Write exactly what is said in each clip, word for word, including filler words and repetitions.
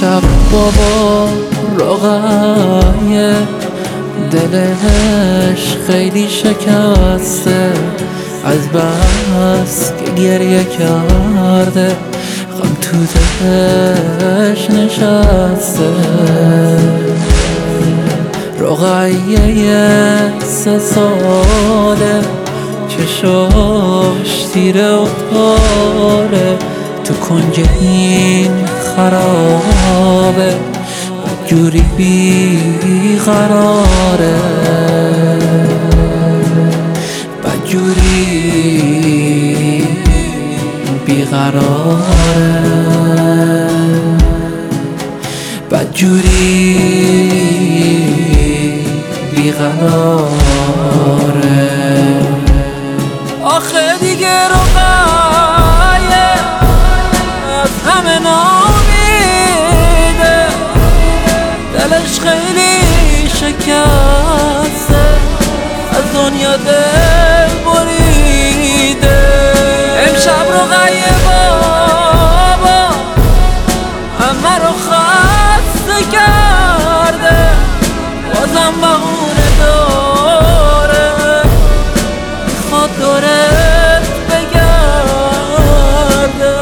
شب بابا رقیه دلش خیلی شکسته، از بس که گریه کرده غم تو دلش نشسته. رقیه سه ساله چشاش تیره و تاره، تو کنج این خرابه جوری بی قراره، بدجوری بی قراره، بدجوری بی قراره. آخه دیگه رقیه از همه نامیده، دلش خیلی شکسته، از دنیا دل بریده. امشب رقیه بابا همه رو خسته کرده، بازم بهونه داره میخواد دورت بگرده.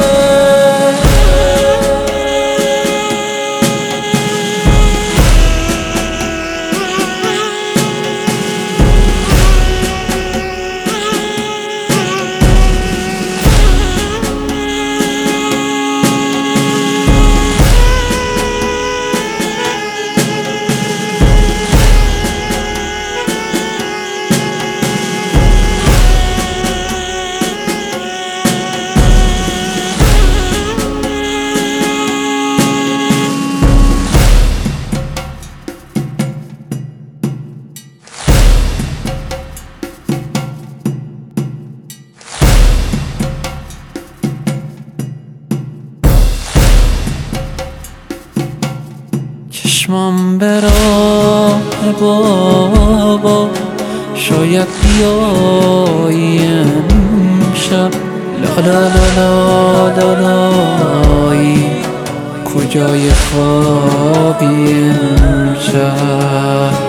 چشمم به راه بابا شاید بیایی امشب، لا لا لا لا لا لایی کجای خوابی امشب.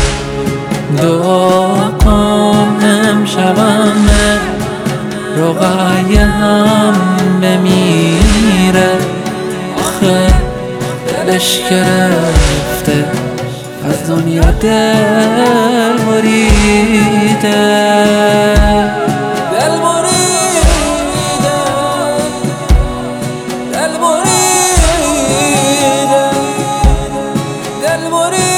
دعا کن امشبمه رقیه هم بمیره، آخه دلش گرفته از دنیا دل بریده، دل بریده، دل بریده، دل بریده.